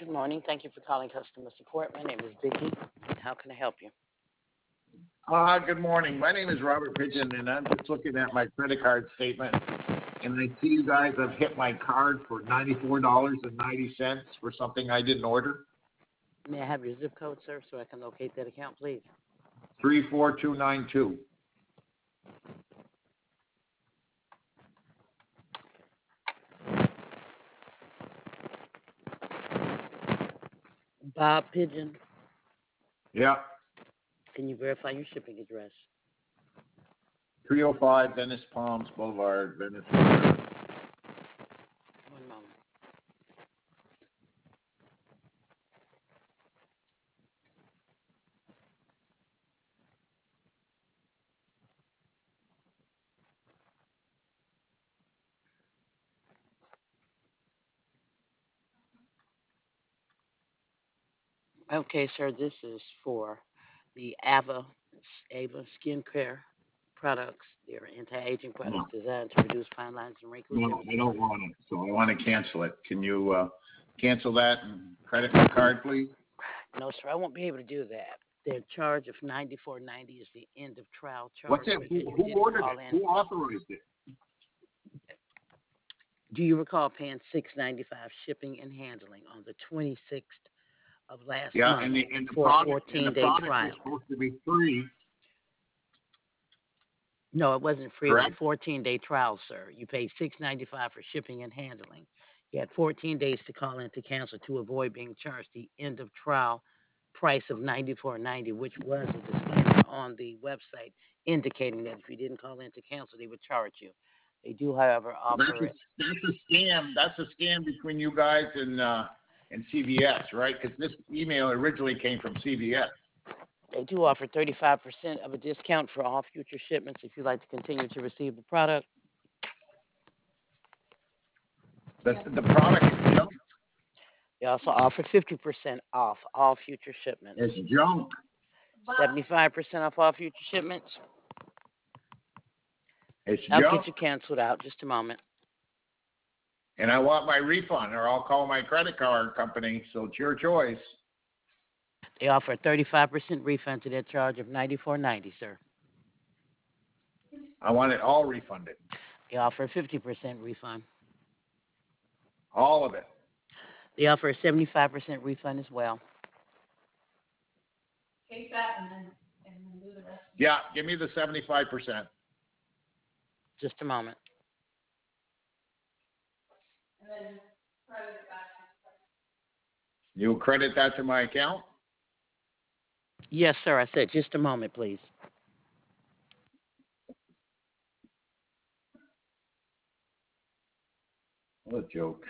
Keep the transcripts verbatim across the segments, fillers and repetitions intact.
Good morning. Thank you for calling customer support. My name is Vicky. How can I help you? Uh, good morning. My name is Robert Pigeon, and I'm just looking at my credit card statement, and I see you guys have hit my card for ninety-four dollars and ninety cents for something I didn't order. May I have your zip code, sir, so I can locate that account, please? three four two nine two. Bob Pigeon. Yeah, Can you verify your shipping address? three oh five Venice Palms Boulevard, Venice. Florida. One moment. Okay, sir, this is for the Ava, Ava skincare products. They're anti-aging products No, designed to reduce fine lines and wrinkles. no, I don't want it, so I want to cancel it. Can you uh, cancel that and credit my card, please? No, sir, I won't be able to do that. Their charge of ninety-four ninety is the end of trial charge What's it? Who, because you who didn't ordered call it? in. Who authorized it? Do you recall paying six ninety-five shipping and handling on the twenty-sixth of last Yeah, month and the and the for a product and the fourteen-day product was trial? supposed to be free, No, it wasn't free. It was correct? a fourteen-day trial, sir. You paid six ninety-five for shipping and handling. You had fourteen days to call in to cancel to avoid being charged the end of trial price of ninety-four ninety, which was a disclaimer on the website indicating that if you didn't call in to cancel, they would charge you. They do, however, Well, that's offer a it. that's a scam. That's a scam between you guys and uh, and C V S, right? Because this email originally came from C V S. They do offer thirty-five percent of a discount for all future shipments if you'd like to continue to receive the product. The the product is junk. They also offer fifty percent off all future shipments, It's junk. seventy-five percent off all future shipments. It's I'll junk. get you canceled out. Just a moment. And I want my refund, or I'll call my credit card company. So it's your choice. They offer a thirty-five percent refund to their charge of ninety-four ninety, sir. I want it all refunded, They offer a fifty percent refund. all of it. They offer a seventy-five percent refund as well. Take that and then, and then do the rest. Yeah, give me the seventy-five percent. Just a moment. And then credit it back. You credit that to my account. Yes, sir. I said just a moment, please. What a joke.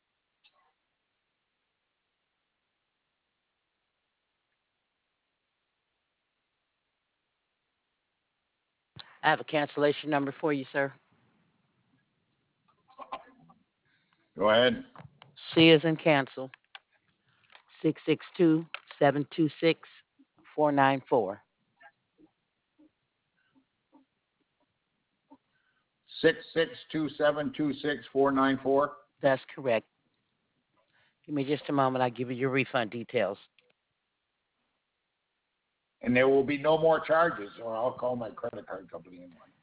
I have a cancellation number for you, sir. Go ahead. C is in cancel. Six six two seven two six four nine four. Six six two seven two six four nine four. That's correct. Give me just a moment. I'll give you your refund details. And there will be no more charges, or I'll call my credit card company in one.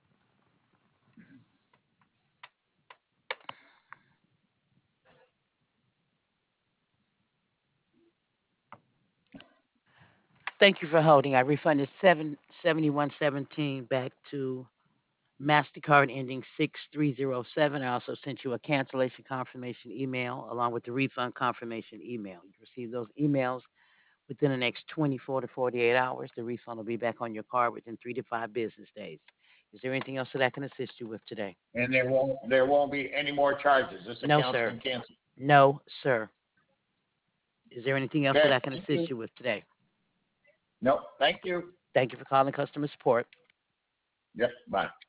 Thank you for holding. I refunded seven seventy one seventeen back to MasterCard ending six three zero seven. I also sent you a cancellation confirmation email along with the refund confirmation email. You receive those emails within the next twenty-four to forty-eight hours. The refund will be back on your card within three to five business days. Is there anything else that I can assist you with today? And there won't there won't be any more charges. This No, account's sir. been canceled. No, sir. Is there anything else that Okay. I can Thank assist you. you with today? No, thank you. Thank you for calling customer support. Yep. Bye.